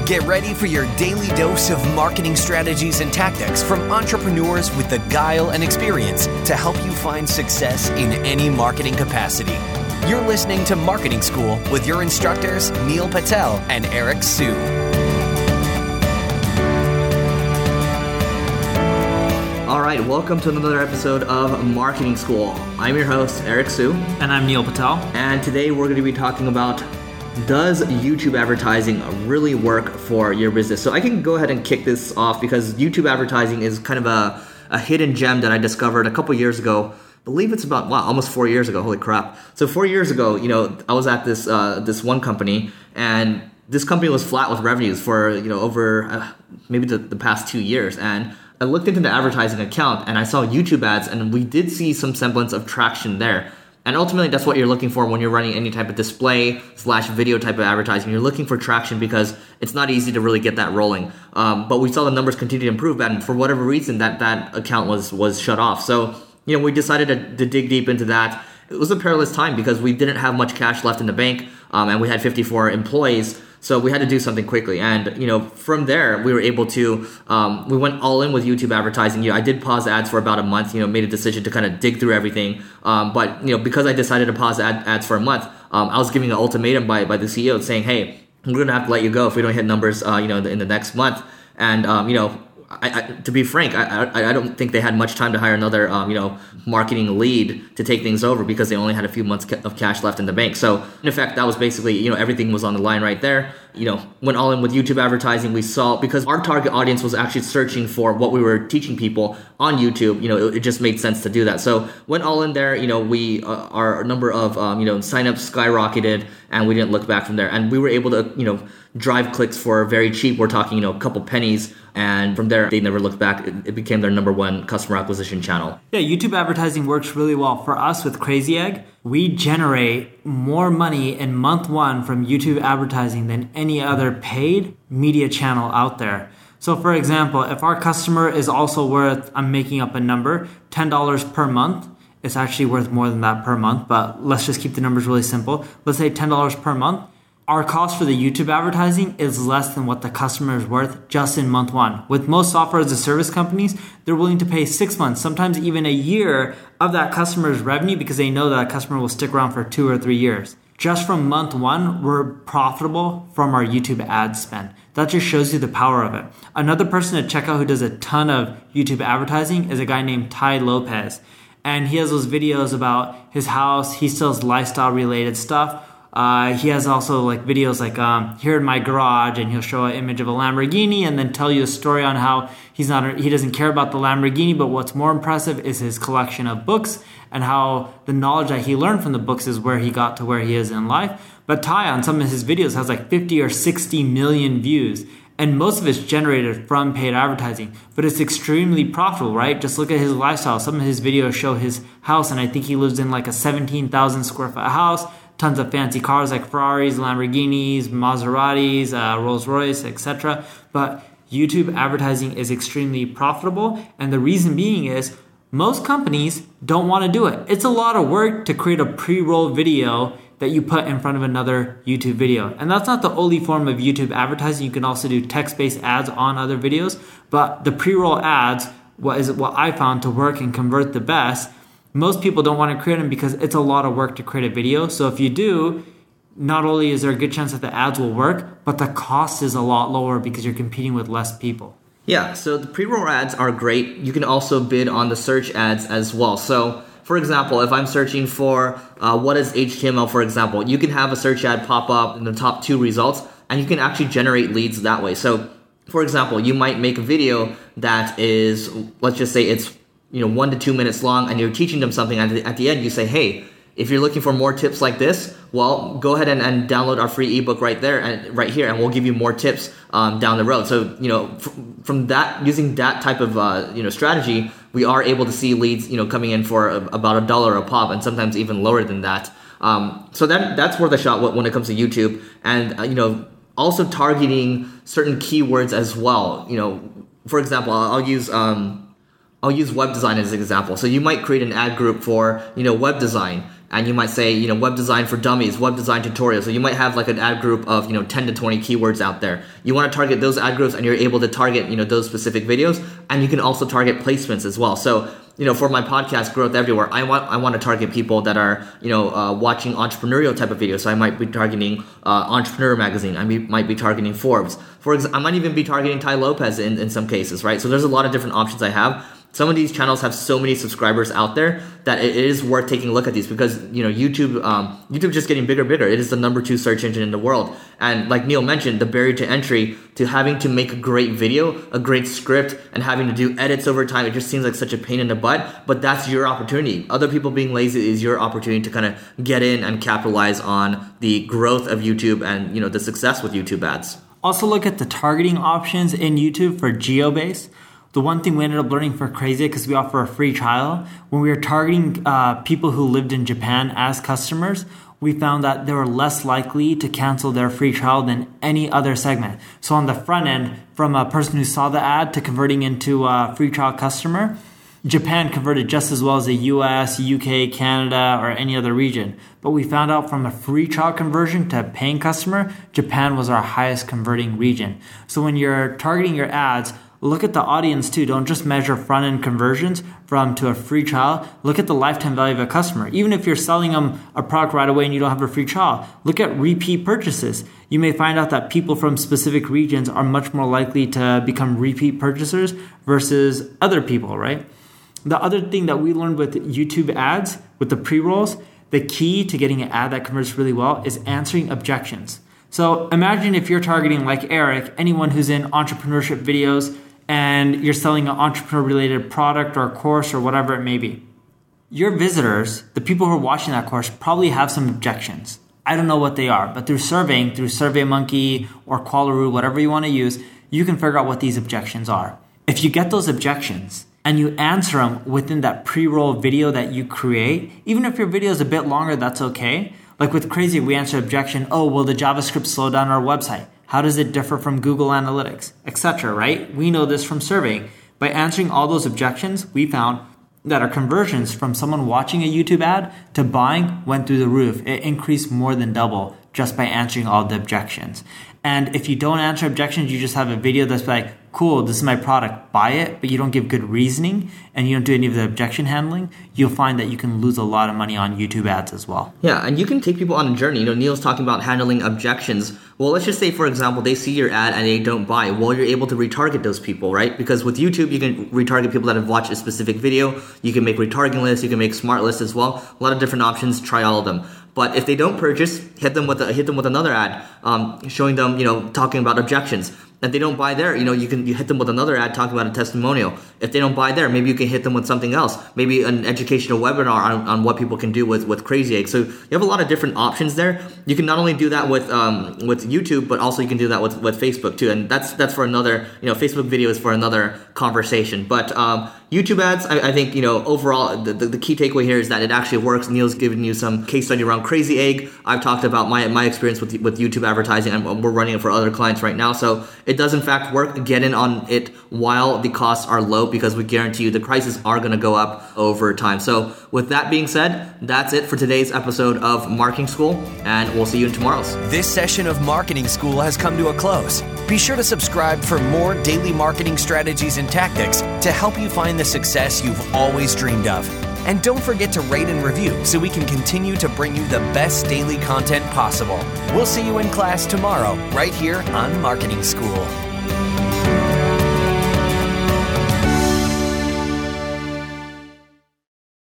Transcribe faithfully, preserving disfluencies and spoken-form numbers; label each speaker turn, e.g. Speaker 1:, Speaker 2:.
Speaker 1: Get ready for your daily dose of marketing strategies and tactics from entrepreneurs with the guile and experience to help you find success in any marketing capacity. You're listening to Marketing School with your instructors, Neil Patel and Eric Siu.
Speaker 2: All right, welcome to another episode of Marketing School. I'm your host, Eric Siu.
Speaker 3: And I'm Neil Patel.
Speaker 2: And today we're going to be talking about, does YouTube advertising really work for your business? So I can go ahead and kick this off because YouTube advertising is kind of a, a hidden gem that I discovered a couple years ago. I believe it's about, wow, almost four years ago. Holy crap. So four years ago, you know, I was at this uh, this one company, and this company was flat with revenues for, you know, over uh, maybe the, the past two years. And I looked into the advertising account and I saw YouTube ads, and we did see some semblance of traction there. And ultimately, that's what you're looking for when you're running any type of display slash video type of advertising. You're looking for traction because it's not easy to really get that rolling. Um, but we saw the numbers continue to improve, and for whatever reason, that, that account was was shut off. So, you know, we decided to, to dig deep into that. It was a perilous time because we didn't have much cash left in the bank, um, and we had fifty-four employees. So we had to do something quickly. And, you know, from there, we were able to, um, we went all in with YouTube advertising. You know, I did pause ads for about a month, you know, made a decision to kind of dig through everything. Um, but, you know, because I decided to pause ad, ads for a month, um, I was giving an ultimatum by, by the C E O saying, hey, we're going to have to let you go if we don't hit numbers, uh, you know, in the, in the next month. And, um, you know, I, I, to be frank, I, I I don't think they had much time to hire another, um, you know, marketing lead to take things over because they only had a few months of cash left in the bank. So in effect, that was basically, you know, everything was on the line right there. You know, went all in with YouTube advertising. We saw, because our target audience was actually searching for what we were teaching people on YouTube, you know, it, it just made sense to do that. So went all in there. You know, we, uh, our number of, um, you know, signups skyrocketed, and we didn't look back from there. And we were able to, you know, drive clicks for very cheap. We're talking, you know, a couple pennies. And from there, they never looked back. It, it became their number one customer acquisition channel.
Speaker 3: Yeah, YouTube advertising works really well. For us with Crazy Egg, we generate more money in month one from YouTube advertising than any other paid media channel out there. So for example, if our customer is also worth, I'm making up a number, ten dollars per month, it's actually worth more than that per month, but let's just keep the numbers really simple. Let's say ten dollars per month. Our cost for the YouTube advertising is less than what the customer is worth just in month one. With most software as a service companies, they're willing to pay six months, sometimes even a year of that customer's revenue because they know that customer will stick around for two or three years. Just from month one, we're profitable from our YouTube ad spend. That just shows you the power of it. Another person to check out who does a ton of YouTube advertising is a guy named Tai Lopez. And he has those videos about his house. He sells lifestyle related stuff. Uh, he has also like videos like um, here in my garage, and he'll show an image of a Lamborghini and then tell you a story on how he's not he doesn't care about the Lamborghini, but what's more impressive is his collection of books and how the knowledge that he learned from the books is where he got to where he is in life. But Ty, on some of his videos, has like fifty or sixty million views, and most of it's generated from paid advertising, but it's extremely profitable, right? Just look at his lifestyle. Some of his videos show his house, and I think he lives in like a seventeen thousand square foot house. Tons of fancy cars like Ferraris, Lamborghinis, Maseratis, uh, Rolls Royce, et cetera. But YouTube advertising is extremely profitable, and the reason being is most companies don't want to do it. It's a lot of work to create a pre-roll video that you put in front of another YouTube video. And that's not the only form of YouTube advertising. You can also do text-based ads on other videos, but the pre-roll ads, what is what I found to work and convert the best. Most people don't want to create them because it's a lot of work to create a video. So if you do, not only is there a good chance that the ads will work, but the cost is a lot lower because you're competing with less people.
Speaker 2: Yeah, so the pre-roll ads are great. You can also bid on the search ads as well. So for example, if I'm searching for uh, what is H T M L, for example, you can have a search ad pop up in the top two results, and you can actually generate leads that way. So for example, you might make a video that is, let's just say it's you know, one to two minutes long, and you're teaching them something. At the, at the end, you say, hey, if you're looking for more tips like this, well, go ahead and, and download our free ebook right there and right here, and we'll give you more tips um, down the road. So, you know, f- from that, using that type of, uh, you know, strategy, we are able to see leads, you know, coming in for a, about a dollar a pop, and sometimes even lower than that. Um, so that that's worth a shot when it comes to YouTube. And, uh, you know, also targeting certain keywords as well. You know, for example, I'll, I'll use... Um, I'll use web design as an example. So you might create an ad group for, you know, web design, and you might say, you know, web design for dummies, web design tutorials. So you might have like an ad group of, you know, ten to twenty keywords out there. You want to target those ad groups, and you're able to target, you know, those specific videos, and you can also target placements as well. So, you know, for my podcast, Growth Everywhere, I want I want to target people that are, you know, uh, watching entrepreneurial type of videos. So I might be targeting uh, Entrepreneur Magazine. I be, might be targeting Forbes. For example, I might even be targeting Tai Lopez in, in some cases, right? So there's a lot of different options I have. Some of these channels have so many subscribers out there that it is worth taking a look at these, because, you know, YouTube, um, YouTube is just getting bigger and bigger. It is the number two search engine in the world. And like Neil mentioned, the barrier to entry to having to make a great video, a great script, and having to do edits over time, it just seems like such a pain in the butt, but that's your opportunity. Other people being lazy is your opportunity to kind of get in and capitalize on the growth of YouTube and, you know, the success with YouTube ads.
Speaker 3: Also look at the targeting options in YouTube for geo-based. The one thing we ended up learning for Crazy Egg, because we offer a free trial, when we were targeting uh, people who lived in Japan as customers, we found that they were less likely to cancel their free trial than any other segment. So on the front end, from a person who saw the ad to converting into a free trial customer, Japan converted just as well as the U S, U K, Canada, or any other region. But we found out from a free trial conversion to a paying customer, Japan was our highest converting region. So when you're targeting your ads, look at the audience too. Don't just measure front-end conversions from to a free trial. Look at the lifetime value of a customer. Even if you're selling them a product right away and you don't have a free trial, look at repeat purchases. You may find out that people from specific regions are much more likely to become repeat purchasers versus other people, right? The other thing that we learned with YouTube ads, with the pre-rolls, the key to getting an ad that converts really well is answering objections. So imagine if you're targeting, like Eric, anyone who's in entrepreneurship videos, and you're selling an entrepreneur-related product or course or whatever it may be. Your visitors, the people who are watching that course, probably have some objections. I don't know what they are, but through surveying, through SurveyMonkey or Qualaroo, whatever you want to use, you can figure out what these objections are. If you get those objections and you answer them within that pre-roll video that you create, even if your video is a bit longer, that's okay. Like with Crazy, we answer objection, oh, will the JavaScript slow down our website? How does it differ from Google Analytics, et cetera, right? We know this from surveying. By answering all those objections, we found that our conversions from someone watching a YouTube ad to buying went through the roof. It increased more than double just by answering all the objections. And if you don't answer objections, you just have a video that's like, cool, this is my product, buy it, but you don't give good reasoning and you don't do any of the objection handling, you'll find that you can lose a lot of money on YouTube ads as well.
Speaker 2: Yeah, and you can take people on a journey. You know, Neil's talking about handling objections. Well, let's just say, for example, they see your ad and they don't buy. Well, you're able to retarget those people, right? Because with YouTube, you can retarget people that have watched a specific video. You can make retargeting lists. You can make smart lists as well. A lot of different options. Try all of them. But if they don't purchase, hit them with a, hit them with another ad, um, showing them, you know, talking about objections. If they don't buy there, you know, you can you hit them with another ad talking about a testimonial. If they don't buy there, maybe you can hit them with something else, maybe an educational webinar on, on what people can do with, with Crazy Egg. So you have a lot of different options there. You can not only do that with um, with YouTube, but also you can do that with, with Facebook too. And that's that's for another, you know, Facebook video is for another conversation. But um, YouTube ads, I, I think, you know, overall, the, the, the key takeaway here is that it actually works. Neil's given you some case study around Crazy Egg. I've talked about my my experience with with YouTube advertising, and we're running it for other clients right now. So it does in fact work. Get in on it while the costs are low, because we guarantee you the prices are going to go up over time. So with that being said, that's it for today's episode of Marketing School, and we'll see you in tomorrow's.
Speaker 1: This session of Marketing School has come to a close. Be sure to subscribe for more daily marketing strategies and tactics to help you find the success you've always dreamed of. And don't forget to rate and review so we can continue to bring you the best daily content possible. We'll see you in class tomorrow, right here on Marketing School.